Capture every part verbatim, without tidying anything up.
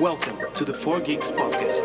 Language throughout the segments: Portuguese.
Welcome to the four Geeks Podcast.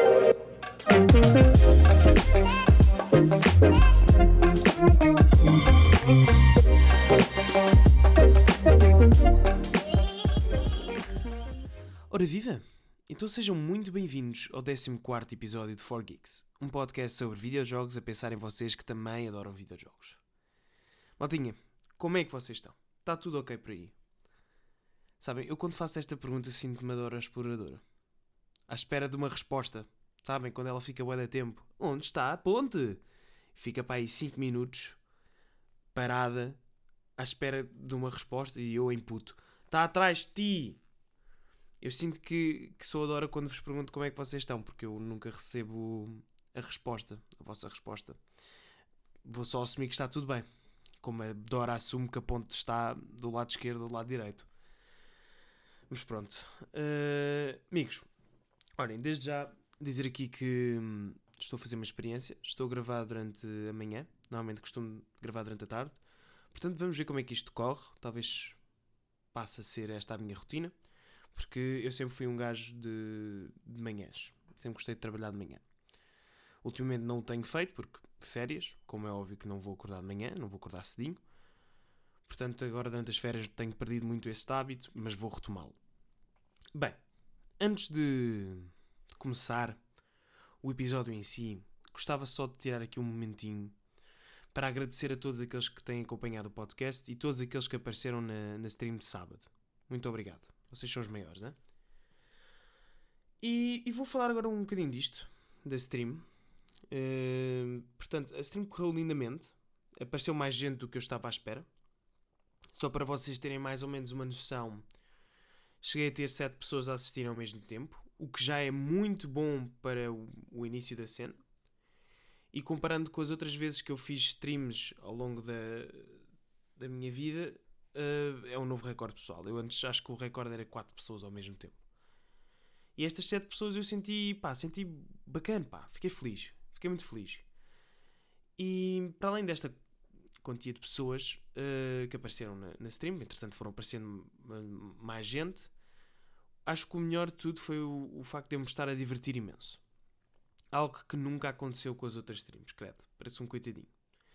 Ora viva! Então sejam muito bem-vindos ao décimo quarto episódio de four Geeks, um podcast sobre videojogos a pensar em vocês que também adoram videojogos. Maltinha, como é que vocês estão? Está tudo ok por aí? Sabem, eu quando faço esta pergunta sinto-me a Dora Exploradora. À espera de uma resposta. Sabem, quando ela fica bué de tempo. Onde está a ponte? Fica para aí cinco minutos, parada, à espera de uma resposta e eu imputo. Está atrás de ti! Eu sinto que, que sou a Dora quando vos pergunto como é que vocês estão, porque eu nunca recebo a resposta, a vossa resposta. Vou só assumir que está tudo bem. Como a Dora assume que a ponte está do lado esquerdo ou do lado direito. Mas pronto. Uh, amigos, olhem, desde já dizer aqui que hum, estou a fazer uma experiência. Estou a gravar durante a manhã. Normalmente costumo gravar durante a tarde. Portanto, vamos ver como é que isto corre. Talvez passe a ser esta a minha rotina. Porque eu sempre fui um gajo de, de manhãs. Sempre gostei de trabalhar de manhã. Ultimamente não o tenho feito porque férias. Como é óbvio que não vou acordar de manhã. Não vou acordar cedinho. Portanto, agora durante as férias tenho perdido muito esse hábito, mas vou retomá-lo. Bem, antes de, de começar o episódio em si, gostava só de tirar aqui um momentinho para agradecer a todos aqueles que têm acompanhado o podcast e todos aqueles que apareceram na, na stream de sábado. Muito obrigado. Vocês são os maiores, não é? E, e vou falar agora um bocadinho disto, da stream. Uh, portanto, a stream correu lindamente. Apareceu mais gente do que eu estava à espera. Só para vocês terem mais ou menos uma noção, cheguei a ter sete pessoas a assistir ao mesmo tempo, o que já é muito bom para o, o início da cena. E comparando com as outras vezes que eu fiz streams ao longo da, da minha vida, uh, é um novo recorde pessoal. Eu antes acho que o recorde era quatro pessoas ao mesmo tempo. E estas sete pessoas eu senti, pá, senti bacana, pá, fiquei feliz. Fiquei muito feliz. E para além desta quantia de pessoas uh, que apareceram na, na stream, entretanto foram aparecendo mais gente, acho que o melhor de tudo foi o, o facto de eu me estar a divertir imenso. Algo que nunca aconteceu com as outras streams, credo, parece um coitadinho.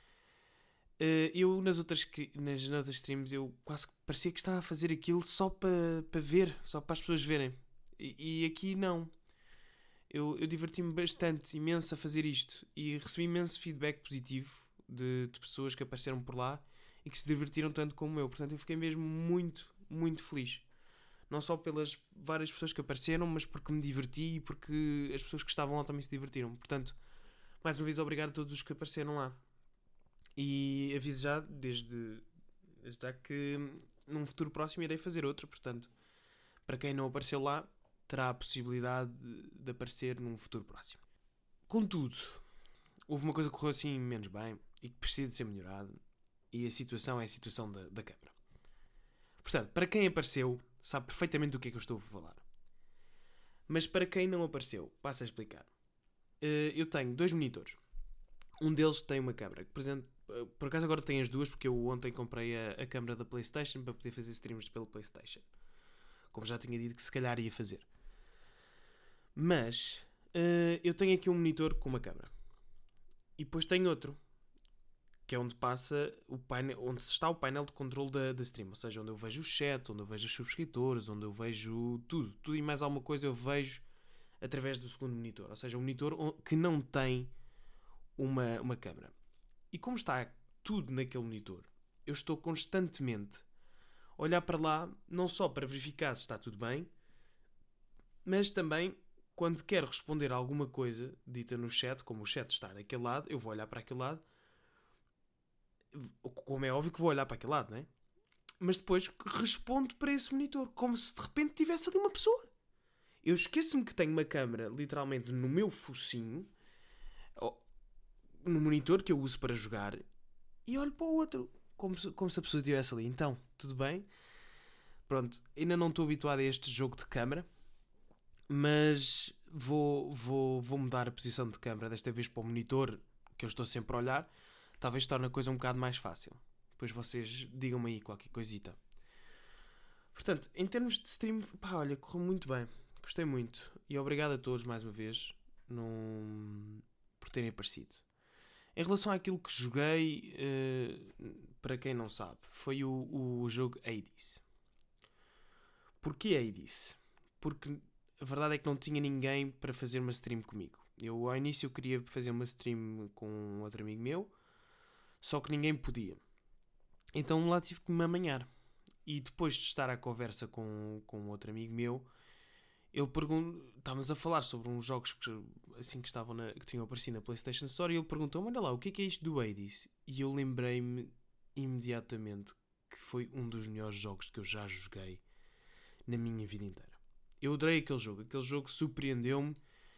Uh, eu nas outras, nas outras streams eu quase que parecia que estava a fazer aquilo só para, para ver, só para as pessoas verem. E, e aqui não. Eu, eu diverti-me bastante, imenso a fazer isto e recebi imenso feedback positivo De, de pessoas que apareceram por lá e que se divertiram tanto como eu. Portanto, eu fiquei mesmo muito, muito feliz. Não só pelas várias pessoas que apareceram, mas porque me diverti e porque as pessoas que estavam lá também se divertiram. Portanto, mais uma vez, obrigado a todos os que apareceram lá. E aviso já, desde, desde já que num futuro próximo irei fazer outra. Portanto, para quem não apareceu lá, terá a possibilidade de, de aparecer num futuro próximo. Contudo, houve uma coisa que correu assim menos bem e que precisa de ser melhorada, e a situação é a situação da, da câmara. Portanto, para quem apareceu, sabe perfeitamente do que é que eu estou a falar. Mas para quem não apareceu, passo a explicar. Uh, eu tenho dois monitores. Um deles tem uma câmara. Por, exemplo, uh, por acaso agora tenho as duas, porque eu ontem comprei a, a câmara da PlayStation para poder fazer streams pela PlayStation. Como já tinha dito que se calhar ia fazer. Mas uh, eu tenho aqui um monitor com uma câmara. E depois tem outro, que é onde passa o painel, onde está o painel de controle da, da stream. Ou seja, onde eu vejo o chat, onde eu vejo os subscritores, onde eu vejo tudo. Tudo e mais alguma coisa eu vejo através do segundo monitor. Ou seja, um monitor que não tem uma, uma câmera. E como está tudo naquele monitor, eu estou constantemente a olhar para lá, não só para verificar se está tudo bem, mas também quando quero responder a alguma coisa dita no chat, como o chat está daquele lado, eu vou olhar para aquele lado. Como é óbvio que vou olhar para aquele lado, não é? Mas depois respondo para esse monitor, como se de repente tivesse ali uma pessoa. Eu esqueço-me que tenho uma câmera, literalmente, no meu focinho, no monitor que eu uso para jogar, e olho para o outro, como se, como se a pessoa estivesse ali. Então, tudo bem? Pronto, ainda não estou habituado a este jogo de câmera, mas vou, vou, vou mudar a posição de câmera, desta vez para o monitor que eu estou sempre a olhar. Talvez torne a coisa um bocado mais fácil. Depois vocês digam-me aí qualquer coisita. Portanto, em termos de stream, pá, olha, correu muito bem. Gostei muito. E obrigado a todos mais uma vez num... por terem aparecido. Em relação àquilo que joguei, uh, para quem não sabe, foi o, o jogo Hades. Porquê Hades? Porque a verdade é que não tinha ninguém para fazer uma stream comigo. Eu ao início queria fazer uma stream com outro amigo meu, só que ninguém podia. Então lá tive que me amanhar. E depois de estar à conversa com, com outro amigo meu, ele perguntou, estávamos a falar sobre uns jogos que, assim, que, estavam na, que tinham aparecido na PlayStation Store, e ele perguntou: olha lá, o que é que é isto do Hades? E eu lembrei-me imediatamente que foi um dos melhores jogos que eu já joguei na minha vida inteira. Eu adorei aquele jogo. Aquele jogo surpreendeu-me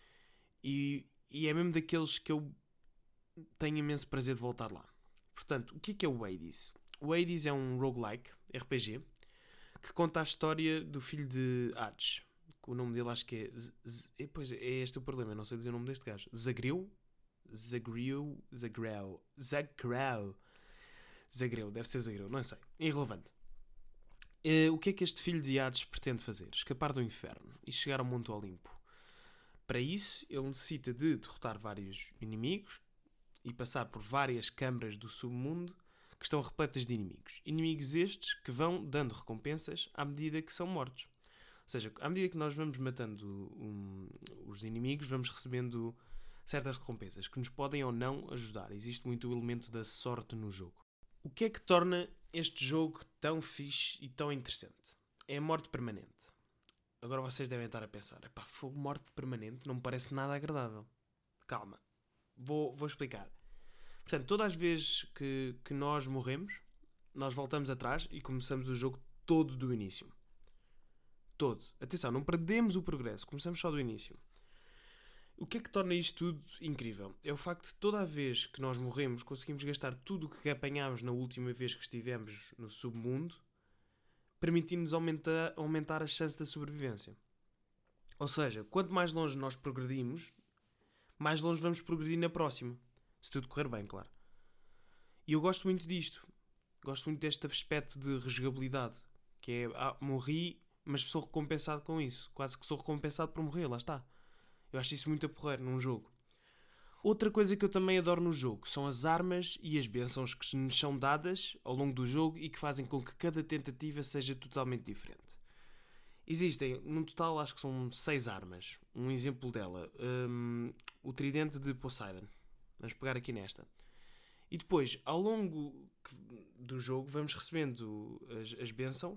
e, e é mesmo daqueles que eu tenho imenso prazer de voltar lá. Portanto, o que é que é o Hades? O Hades é um roguelike R P G que conta a história do filho de Hades. O nome dele acho que é... Z- Z- pois é, este o problema, eu não sei dizer o nome deste gajo. Zagreus? Zagreus? Zagreu? Zagreu? Zagreu, deve ser Zagreu, não sei. É irrelevante. Uh, o que é que este filho de Hades pretende fazer? Escapar do inferno e chegar ao Monte Olimpo. Para isso, ele necessita de derrotar vários inimigos e passar por várias câmaras do submundo que estão repletas de inimigos. Inimigos estes que vão dando recompensas à medida que são mortos. Ou seja, à medida que nós vamos matando um, os inimigos, vamos recebendo certas recompensas que nos podem ou não ajudar. Existe muito o elemento da sorte no jogo. O que é que torna este jogo tão fixe e tão interessante? É a morte permanente. Agora vocês devem estar a pensar: epá, fogo, morte permanente não me parece nada agradável. Calma, vou, vou explicar. Portanto, todas as vezes que, que nós morremos, nós voltamos atrás e começamos o jogo todo do início. Todo. Atenção, não perdemos o progresso, começamos só do início. O que é que torna isto tudo incrível? É o facto de toda a vez que nós morremos, conseguimos gastar tudo o que apanhámos na última vez que estivemos no submundo, permitindo-nos aumentar, aumentar a chance da sobrevivência. Ou seja, quanto mais longe nós progredimos, mais longe vamos progredir na próxima. Se tudo correr bem, claro. E eu gosto muito disto. Gosto muito deste aspecto de rejogabilidade. Que é, ah, morri, mas sou recompensado com isso. Quase que sou recompensado por morrer, lá está. Eu acho isso muito a porrer num jogo. Outra coisa que eu também adoro no jogo são as armas e as bênçãos que nos são dadas ao longo do jogo e que fazem com que cada tentativa seja totalmente diferente. Existem, no total, acho que são seis armas. Um exemplo dela, um, o tridente de Poseidon. Vamos pegar aqui nesta. E depois, ao longo do jogo, vamos recebendo as, as bênçãos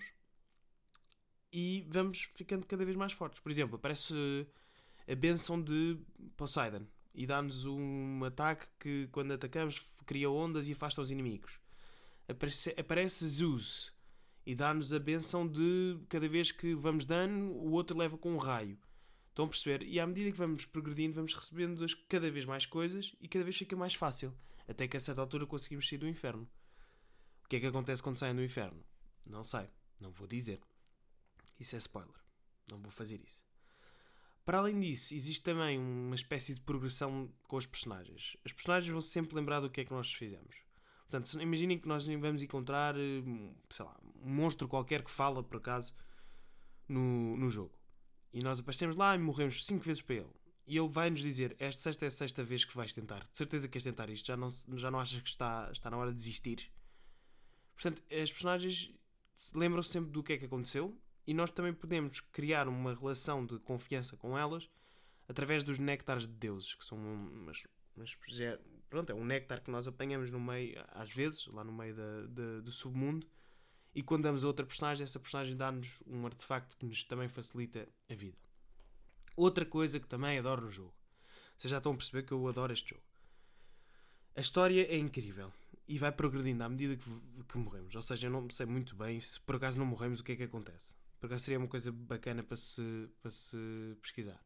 e vamos ficando cada vez mais fortes. Por exemplo, aparece a bênção de Poseidon e dá-nos um ataque que, quando atacamos, cria ondas e afasta os inimigos. Aparece, aparece Zeus e dá-nos a bênção de, cada vez que vamos dano, o outro leva com um raio. Estão a perceber? E à medida que vamos progredindo, vamos recebendo cada vez mais coisas e cada vez fica mais fácil. Até que a certa altura conseguimos sair do inferno. O que é que acontece quando saem do inferno? Não sei. Não vou dizer. Isso é spoiler. Não vou fazer isso. Para além disso, existe também uma espécie de progressão com os personagens. Os personagens vão sempre lembrar do que é que nós fizemos. Portanto, imaginem que nós vamos encontrar, sei lá, um monstro qualquer que fala, por acaso, no, no jogo. E nós aparecemos lá e morremos cinco vezes para ele. E ele vai-nos dizer: esta sexta é a sexta vez que vais tentar. De certeza que queres tentar isto. Já não, já não achas que está, está na hora de desistir? Portanto, as personagens lembram-se sempre do que é que aconteceu. E nós também podemos criar uma relação de confiança com elas através dos néctares de deuses, que são umas, umas, pronto, é um néctar que nós apanhamos no meio, às vezes, lá no meio da, da, do submundo, e quando damos a outra personagem, essa personagem dá-nos um artefacto que nos também facilita a vida. Outra coisa que também adoro no jogo. Vocês já estão a perceber que eu adoro este jogo. A história é incrível e vai progredindo à medida que, que morremos. Ou seja, eu não sei muito bem se por acaso não morremos o que é que acontece. Por acaso seria uma coisa bacana para se, para se pesquisar.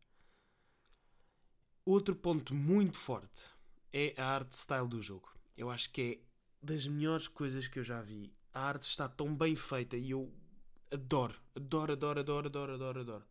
Outro ponto muito forte é a art style do jogo. Eu acho que é das melhores coisas que eu já vi. A arte está tão bem feita e eu adoro, adoro, adoro, adoro, adoro, adoro, adoro.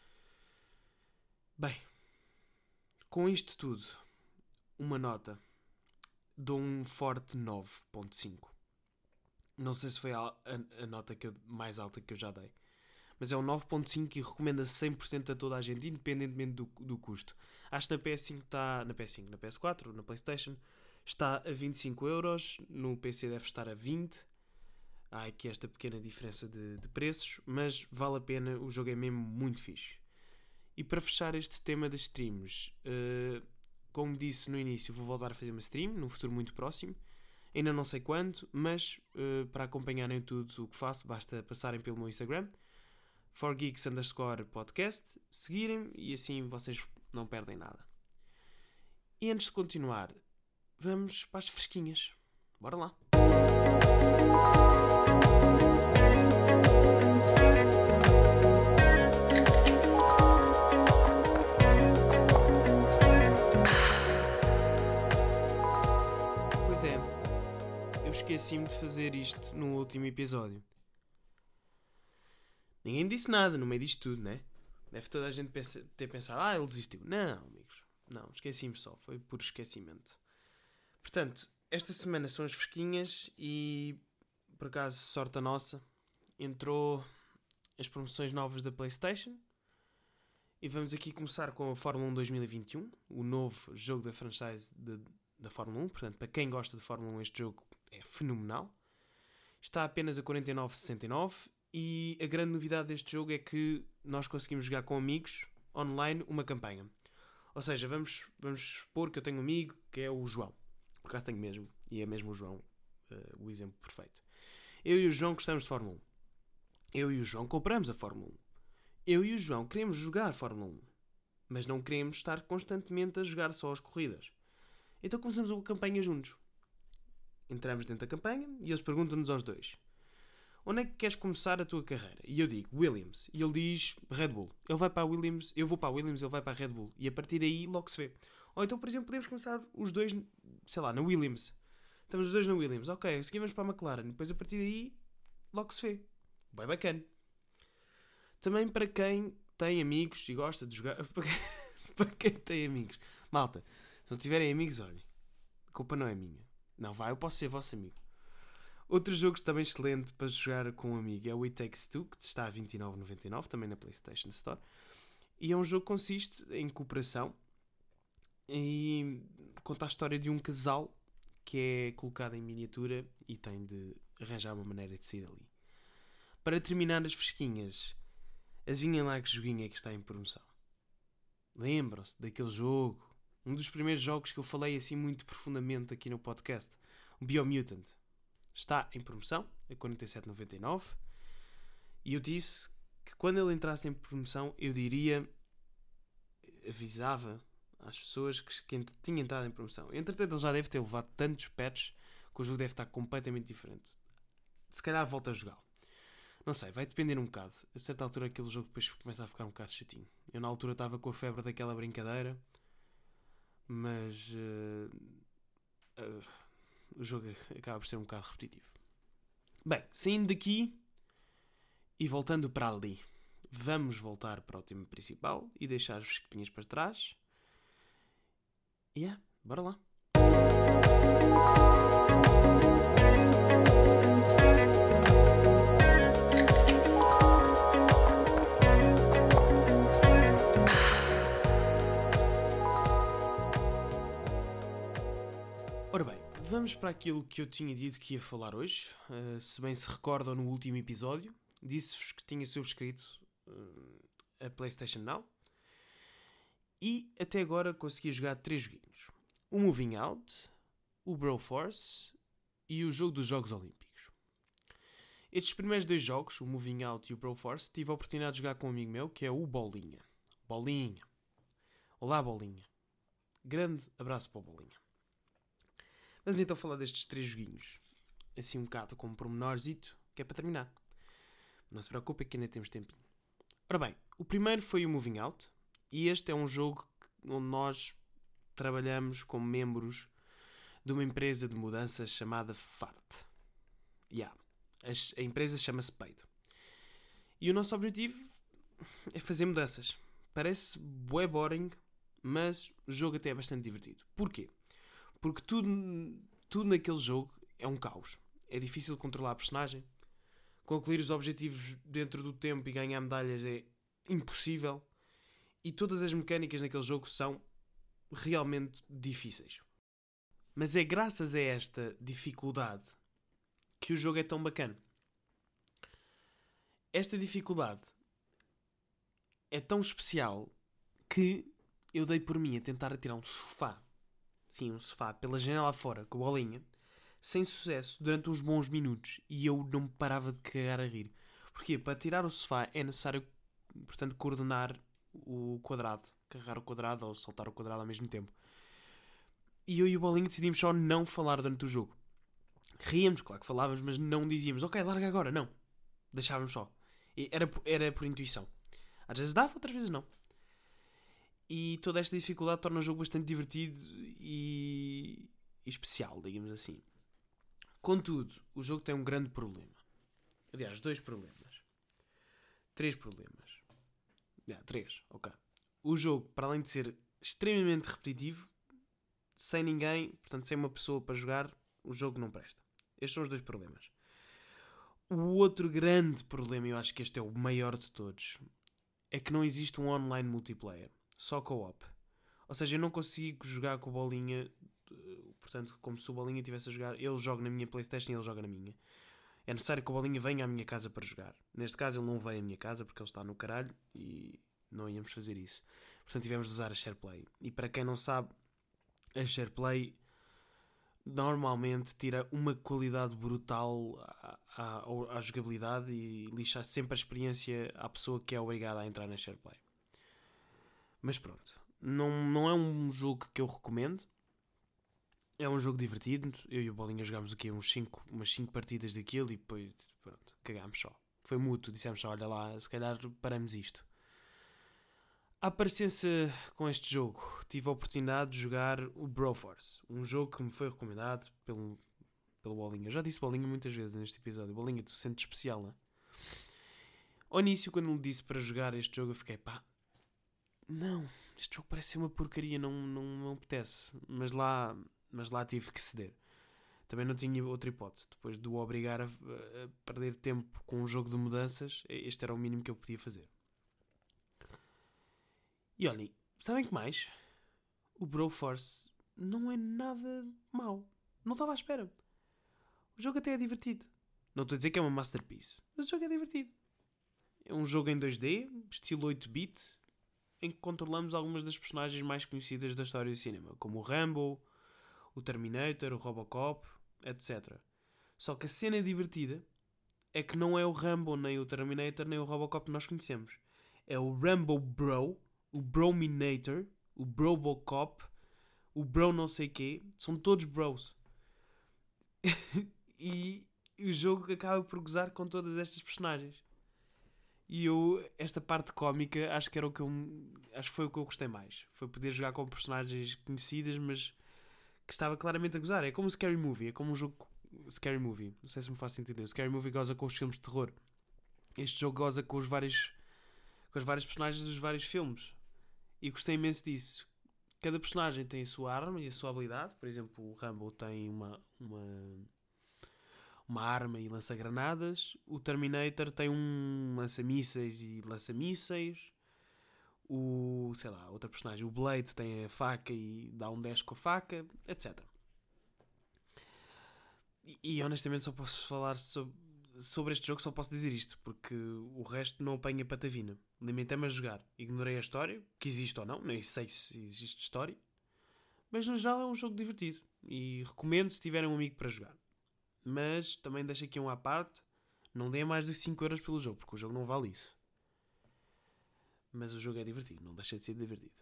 Bem, com isto tudo, uma nota. Dou um forte nove ponto cinco. Não sei se foi a, a, a nota que eu, mais alta que eu já dei. mas é um nove ponto cinco e recomenda-se cem por cento a toda a gente, independentemente do, do custo. Acho que na P S cinco está... Na P S cinco, na P S quatro, na PlayStation, está a vinte e cinco euros. No P C deve estar a vinte. Há aqui esta pequena diferença de, de preços, mas vale a pena, o jogo é mesmo muito fixe. E para fechar este tema das streams, uh, como disse no início, vou voltar a fazer uma stream, num futuro muito próximo. Ainda não sei quando, mas uh, para acompanharem tudo o que faço, basta passarem pelo meu Instagram, four geeks underscore podcast, seguirem e assim vocês não perdem nada. E antes de continuar, vamos para as fresquinhas. Bora lá! Pois é, eu esqueci-me de fazer isto no último episódio. Ninguém disse nada no meio disto tudo, né? Deve toda a gente ter pensado, ah, ele desistiu. Não, amigos, não, esqueci-me só, foi por esquecimento. Portanto, esta semana são as fresquinhas e, por acaso, sorte a nossa, entrou as promoções novas da PlayStation e vamos aqui começar com a Fórmula um dois mil e vinte e um, o novo jogo da franchise de, da Fórmula um. Portanto, para quem gosta de Fórmula um, este jogo é fenomenal. Está apenas a quarenta e nove vírgula sessenta e nove e a grande novidade deste jogo é que nós conseguimos jogar com amigos online uma campanha. Ou seja, vamos, vamos supor que eu tenho um amigo que é o João. Por acaso tenho mesmo, e é mesmo o João uh, o exemplo perfeito. Eu e o João gostamos de Fórmula um. Eu e o João compramos a Fórmula um. Eu e o João queremos jogar Fórmula um, mas não queremos estar constantemente a jogar só as corridas. Então começamos uma campanha juntos. Entramos dentro da campanha e eles perguntam-nos aos dois: onde é que queres começar a tua carreira? E eu digo Williams. E ele diz Red Bull. Ele vai para a Williams, eu vou para a Williams, ele vai para a Red Bull. E a partir daí logo se vê. Ou então, por exemplo, podemos começar os dois, sei lá, na Williams. Estamos os dois na Williams. Ok, a seguir vamos para a McLaren. Depois a partir daí logo se vê. Bem bacana. Também para quem tem amigos e gosta de jogar... para quem tem amigos. Malta, se não tiverem amigos, olhem, a culpa não é minha. Não, vai, eu posso ser vosso amigo. Outro jogo também excelente para jogar com um amigo é o It Takes Two, que está a vinte e nove vírgula noventa e nove, também na PlayStation Store. E é um jogo que consiste em cooperação e conta a história de um casal que é colocado em miniatura e tem de arranjar uma maneira de sair dali. Para terminar as fresquinhas, adivinhem lá que joguinho é que está em promoção. Lembram-se daquele jogo, um dos primeiros jogos que eu falei assim muito profundamente aqui no podcast, o Biomutant. Está em promoção a quarenta e sete vírgula noventa e nove e eu disse que quando ele entrasse em promoção eu diria, avisava às pessoas que, que tinha entrado em promoção. Entretanto, ele já deve ter levado tantos patches que o jogo deve estar completamente diferente. Se calhar volta a jogá-lo. Não sei, vai depender um bocado. A certa altura aquele jogo depois começa a ficar um bocado chatinho. Eu na altura estava com a febre daquela brincadeira, mas uh, uh, o jogo acaba por ser um bocado repetitivo. Bem, saindo daqui e voltando para ali, vamos voltar para o tema principal e deixar as fresquinhas para trás. E yeah, bora lá. Ora bem, vamos para aquilo que eu tinha dito que ia falar hoje. Uh, se bem se recordam, no último episódio disse-vos que tinha subscrito uh, a PlayStation Now e até agora consegui jogar três joguinhos: o Moving Out, o Broforce e o jogo dos Jogos Olímpicos. Estes primeiros dois jogos, o Moving Out e o Broforce, tive a oportunidade de jogar com um amigo meu que é o Bolinha. Bolinha. Olá, Bolinha. Grande abraço para o Bolinha. Vamos então falar destes três joguinhos, assim um bocado como um pormenorzito, que é para terminar. Não se preocupem que ainda temos tempinho. Ora bem, o primeiro foi o Moving Out, e este é um jogo onde nós trabalhamos como membros de uma empresa de mudanças chamada Fart. Yeah. A empresa chama-se Peido. E o nosso objetivo é fazer mudanças. Parece bué boring, mas o jogo até é bastante divertido. Porquê? Porque tudo, tudo naquele jogo é um caos. É difícil controlar a personagem. Concluir os objetivos dentro do tempo e ganhar medalhas é impossível. E todas as mecânicas naquele jogo são realmente difíceis. Mas é graças a esta dificuldade que o jogo é tão bacana. Esta dificuldade é tão especial que eu dei por mim a tentar atirar um sofá. Sim, um sofá pela janela fora, com a bolinha, sem sucesso, durante uns bons minutos. E eu não me parava de cagar a rir. Porquê? Para tirar o sofá é necessário, portanto, coordenar o quadrado. Carregar o quadrado ou saltar o quadrado ao mesmo tempo. E eu e o Bolinha decidimos só não falar durante o jogo. Ríamos, claro que falávamos, mas não dizíamos, ok, larga agora, não. Deixávamos só. E era, era por intuição. Às vezes dava, outras vezes não. E toda esta dificuldade torna o jogo bastante divertido e, e especial, digamos assim. Contudo, o jogo tem um grande problema. Aliás, dois problemas. Três problemas. Yeah, três, ok. O jogo, para além de ser extremamente repetitivo, sem ninguém, portanto sem uma pessoa para jogar, o jogo não presta. Estes são os dois problemas. O outro grande problema, eu acho que este é o maior de todos, é que não existe um online multiplayer. Só co-op. Ou seja, eu não consigo jogar com o Bolinha, portanto, como se o Bolinha estivesse a jogar, ele joga na minha PlayStation e ele joga na minha. É necessário que o Bolinha venha à minha casa para jogar. Neste caso ele não veio à minha casa porque ele está no caralho e não íamos fazer isso. Portanto tivemos de usar a SharePlay. E para quem não sabe, a SharePlay normalmente tira uma qualidade brutal à, à, à jogabilidade e lixa sempre a experiência à pessoa que é obrigada a entrar na SharePlay. Mas pronto, não, não é um jogo que eu recomendo. É um jogo divertido. Eu e o Bolinha jogámos o quê? Uns cinco, umas cinco partidas daquilo e depois, pronto, cagámos só. Foi mútuo, dissemos só, olha lá, se calhar paramos isto. À parecença com este jogo, tive a oportunidade de jogar o Broforce, um jogo que me foi recomendado pelo, pelo Bolinha. Eu já disse Bolinha muitas vezes neste episódio. Bolinha, tu sentes especial, não é? Ao início, quando ele disse para jogar este jogo, eu fiquei, pá, não, este jogo parece ser uma porcaria, não, não, não apetece. Mas lá, mas lá tive que ceder. Também não tinha outra hipótese. Depois de o obrigar a, a perder tempo com um jogo de mudanças, este era o mínimo que eu podia fazer. E olhem, sabem que mais? O Broforce não é nada mau. Não estava à espera. O jogo até é divertido. Não estou a dizer que é uma masterpiece, mas o jogo é divertido. É um jogo em dois D, estilo oito bit, em que controlamos algumas das personagens mais conhecidas da história do cinema, como o Rambo, o Terminator, o Robocop, etcétera. Só que a cena divertida é que não é o Rambo, nem o Terminator, nem o Robocop que nós conhecemos. É o Rambo Bro, o Brominator, o Brobocop, o Bro não sei quê. São todos bros. E o jogo acaba por gozar com todas estas personagens. E eu, esta parte cómica, acho que era o que eu, acho que foi o que eu gostei mais. Foi poder jogar com personagens conhecidas, mas que estava claramente a gozar. É como o Scary Movie, é como um jogo Scary Movie. Não sei se me faço entender. O Scary Movie goza com os filmes de terror. Este jogo goza com os vários, com as várias personagens dos vários filmes. E gostei imenso disso. Cada personagem tem a sua arma e a sua habilidade. Por exemplo, o Rambo tem uma, uma, uma arma e lança-granadas. O Terminator tem um lança-mísseis e lança-mísseis. O, sei lá, outra personagem, o Blade, tem a faca e dá um dash com a faca, etcétera. E, e honestamente só posso falar sobre, sobre este jogo, só posso dizer isto, porque o resto não apanha patavina. Limitei-me a jogar. Ignorei a história, que existe ou não, nem sei se existe história. Mas no geral é um jogo divertido. E recomendo se tiverem um amigo para jogar. Mas também deixo aqui um à parte. Não dê mais de cinco euros pelo jogo, porque o jogo não vale isso. Mas o jogo é divertido, não deixa de ser divertido.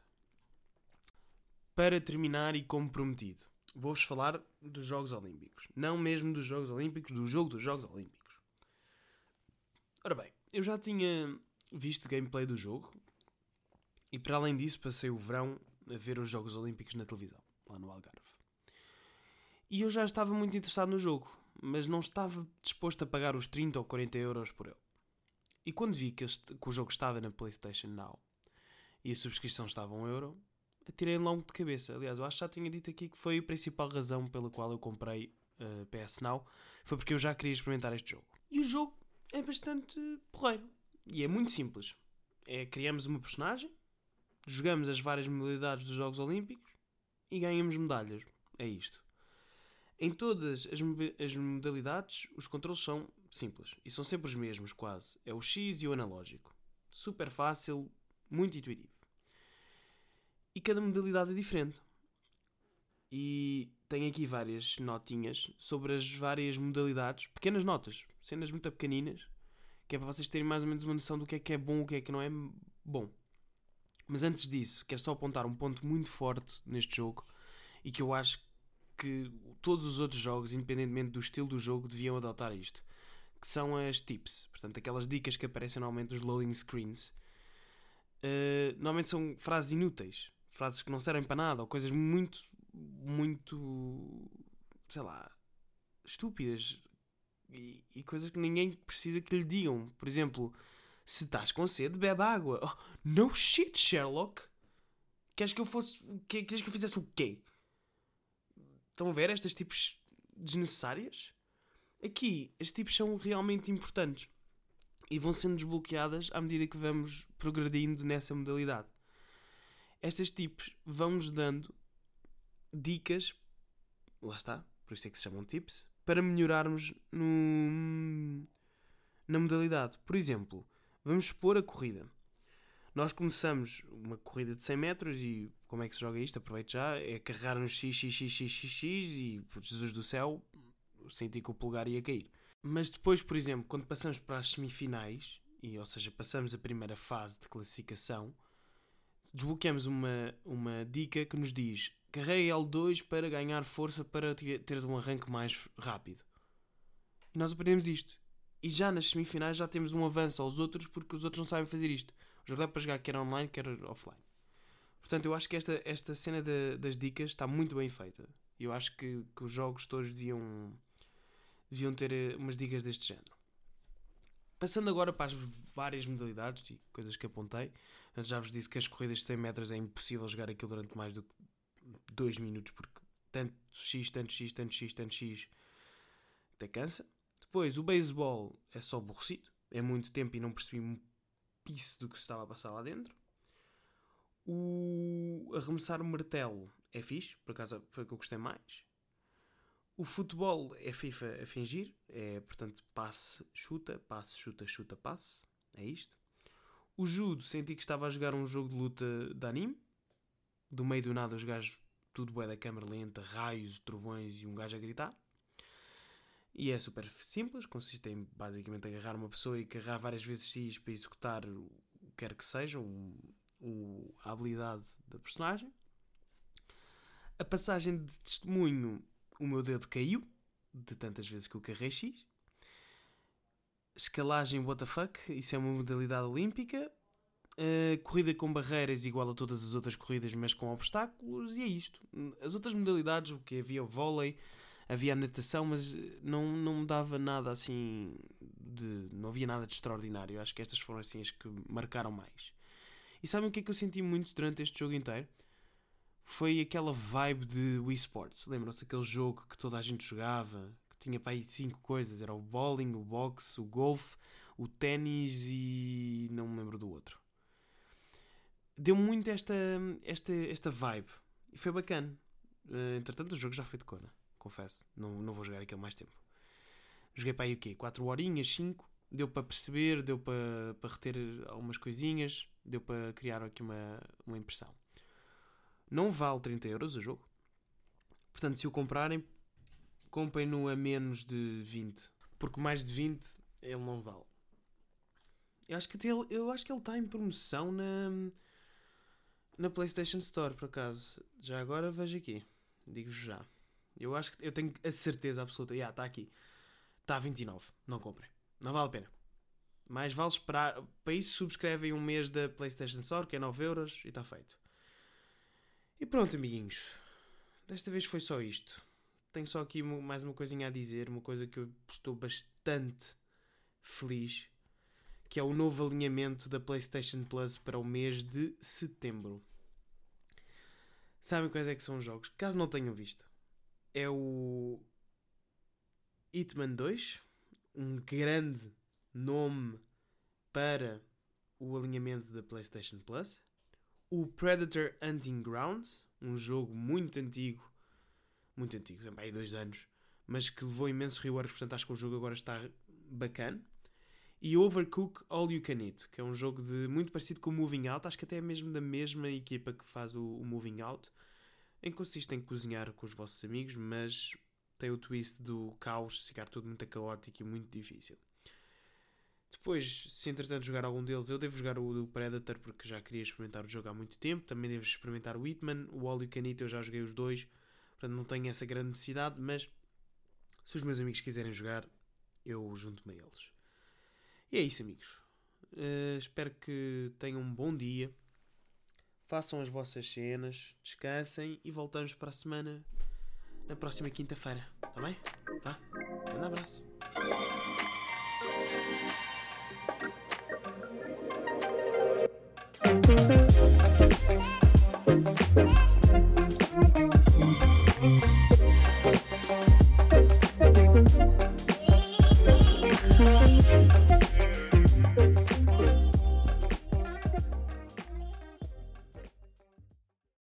Para terminar e como prometido, vou-vos falar dos Jogos Olímpicos. Não mesmo dos Jogos Olímpicos, do jogo dos Jogos Olímpicos. Ora bem, eu já tinha visto gameplay do jogo e para além disso passei o verão a ver os Jogos Olímpicos na televisão, lá no Algarve. E eu já estava muito interessado no jogo, mas não estava disposto a pagar os trinta ou quarenta euros por ele. E quando vi que, este, que o jogo estava na PlayStation Now e a subscrição estava a um euro, atirei logo de cabeça. Aliás, eu acho que já tinha dito aqui que foi a principal razão pela qual eu comprei uh, P S Now. Foi porque eu já queria experimentar este jogo. E o jogo é bastante porreiro. E é muito simples. É, criamos uma personagem, jogamos as várias modalidades dos Jogos Olímpicos e ganhamos medalhas. É isto. Em todas as, as modalidades, os controles são simples. E são sempre os mesmos, quase. É o X e o analógico. Super fácil, muito intuitivo. E cada modalidade é diferente. E tem aqui várias notinhas sobre as várias modalidades. Pequenas notas, cenas muito pequeninas, que é para vocês terem mais ou menos uma noção do que é que é bom e o que é que não é bom. Mas antes disso, quero só apontar um ponto muito forte neste jogo e que eu acho que todos os outros jogos, independentemente do estilo do jogo, deviam adotar isto, que são as tips, portanto aquelas dicas que aparecem normalmente nos loading screens. Uh, normalmente são frases inúteis, frases que não servem para nada, ou coisas muito, muito, sei lá, estúpidas e, e coisas que ninguém precisa que lhe digam. Por exemplo, se estás com sede, bebe água. Oh, no shit, Sherlock. Queres que eu fosse, queres que eu fizesse o quê? Estão a ver estas tipos desnecessárias? Aqui, estes tipos são realmente importantes e vão sendo desbloqueadas à medida que vamos progredindo nessa modalidade. Estas tipos vão-nos dando dicas, lá está, por isso é que se chamam tips, para melhorarmos no, na modalidade. Por exemplo, vamos supor a corrida. Nós começamos uma corrida de cem metros e como é que se joga isto? Aproveito já. É carregar no X, X, X, X, X, X e, por Jesus do céu, senti que o polegar ia cair. Mas depois, por exemplo, quando passamos para as semifinais, e, ou seja, passamos a primeira fase de classificação, desbloqueamos uma, uma dica que nos diz: carregue L dois para ganhar força para teres um arranque mais rápido. E nós aprendemos isto. E já nas semifinais já temos um avanço aos outros porque os outros não sabem fazer isto. O jogo dá para jogar quer online, quer offline. Portanto, eu acho que esta, esta cena de, das dicas está muito bem feita. Eu acho que, que os jogos todos deviam, deviam ter umas dicas deste género. Passando agora para as várias modalidades e coisas que apontei. Eu já vos disse que as corridas de cem metros é impossível jogar aquilo durante mais do que dois minutos porque tanto X, tanto X, tanto X, tanto X até cansa. Depois, o beisebol é só aborrecido. É muito tempo e não percebi um piso do que se estava a passar lá dentro. O arremessar o martelo é fixe. Por acaso foi o que eu gostei mais. O futebol é FIFA a fingir. É, portanto, passe, chuta, passe, chuta, chuta, passe. É isto. O judo, senti que estava a jogar um jogo de luta de anime. Do meio do nada os gajos, tudo bué da câmera lenta, raios, trovões e um gajo a gritar. E é super simples, consiste em basicamente agarrar uma pessoa e carregar várias vezes X para executar o que quer que seja, um, um, a habilidade da personagem. A passagem de testemunho, o meu dedo caiu, de tantas vezes que eu carreguei X. Escalagem, what the fuck, isso é uma modalidade olímpica. Uh, corrida com barreiras igual a todas as outras corridas, mas com obstáculos, e é isto. As outras modalidades, o que havia o vôlei, havia a natação, mas não, não me dava nada assim de, não havia nada de extraordinário. Acho que estas foram assim as que marcaram mais. E sabem o que é que eu senti muito durante este jogo inteiro? Foi aquela vibe de Wii Sports. Lembram-se aquele jogo que toda a gente jogava, que tinha para aí cinco coisas: era o bowling, o boxe, o golfe, o ténis e não me lembro do outro. Deu muito esta, esta, esta vibe e foi bacana. Uh, entretanto, o jogo já foi de cona, confesso. Não, não vou jogar aquele mais tempo. Joguei para aí o quê? quatro horinhas, cinco. Deu para perceber, deu para, para reter algumas coisinhas, deu para criar aqui uma, uma impressão. Não vale trinta euros o jogo. Portanto, se o comprarem, comprem-no a menos de vinte. Porque mais de vinte ele não vale. Eu acho que ele, eu acho que ele está em promoção na, na PlayStation Store, por acaso. Já agora vejo aqui. Digo-vos já. Eu acho que eu tenho a certeza absoluta. Já, yeah, está aqui. Está a vinte e nove. Não comprem. Não vale a pena. Mais vale esperar. Para isso subscrevem um mês da PlayStation Store, que é nove euros, e está feito. E pronto, amiguinhos. Desta vez foi só isto. Tenho só aqui mais uma coisinha a dizer. Uma coisa que eu estou bastante feliz. Que é o novo alinhamento da PlayStation Plus para o mês de setembro. Sabem quais é que são os jogos? Caso não tenham visto. É o Hitman dois. Um grande nome para o alinhamento da PlayStation Plus. O Predator Hunting Grounds, um jogo muito antigo, muito antigo, há aí dois anos, mas que levou imensos reworks, portanto acho que o jogo agora está bacana. E Overcooked All You Can Eat, que é um jogo de, muito parecido com o Moving Out, acho que até é mesmo da mesma equipa que faz o, o Moving Out, em que consiste em cozinhar com os vossos amigos, mas tem o twist do caos, ficar tudo muito caótico e muito difícil. Depois, se entretanto jogar algum deles, eu devo jogar o do Predator, porque já queria experimentar o jogo há muito tempo. Também devo experimentar o Hitman, o All You Can Eat, eu já joguei os dois, portanto não tenho essa grande necessidade, mas se os meus amigos quiserem jogar, eu junto-me a eles. E é isso, amigos. Uh, espero que tenham um bom dia. Façam as vossas cenas, descansem e voltamos para a semana na próxima quinta-feira. Está bem? Vá. Um abraço. Thank you.